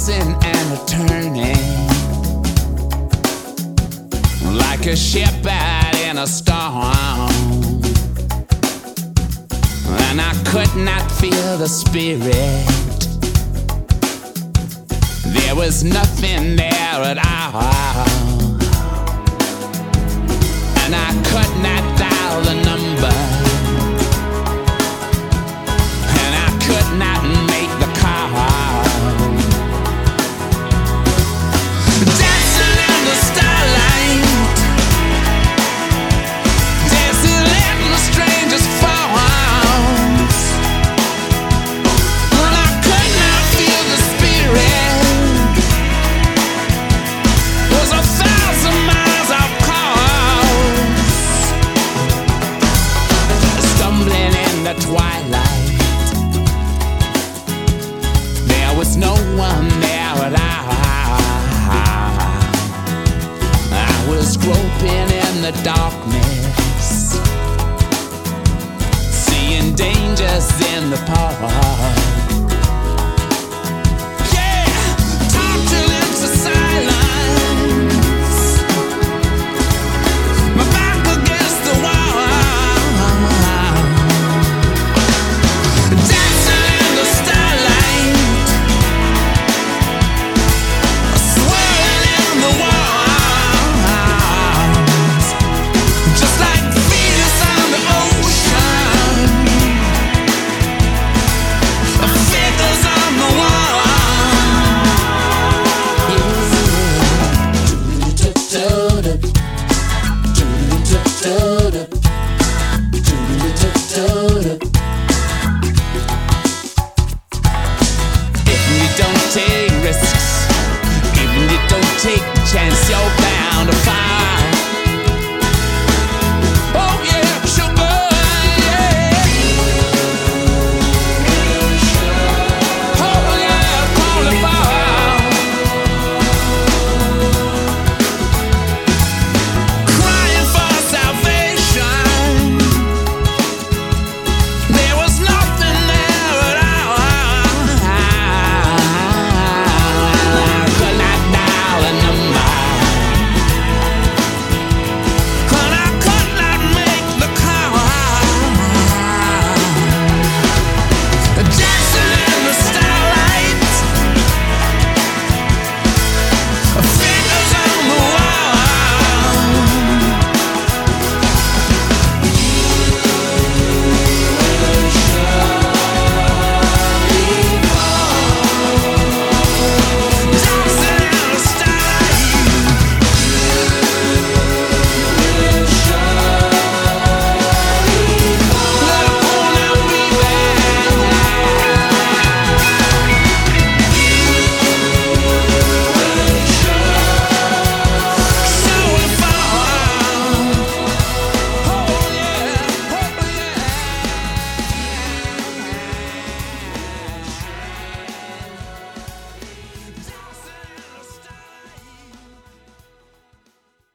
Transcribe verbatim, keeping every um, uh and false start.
tossing and a turning, like a ship out in a storm. And I could not feel the spirit. There was nothing there at all. And I could not dial the number. And I could not make the call. Dancing in the starlight, dancing in the strangest forms. And I could not feel the spirit. Was a thousand miles of course. Stumbling in the twilight, there was no one there at all. I was groping in the darkness, seeing dangers in the park.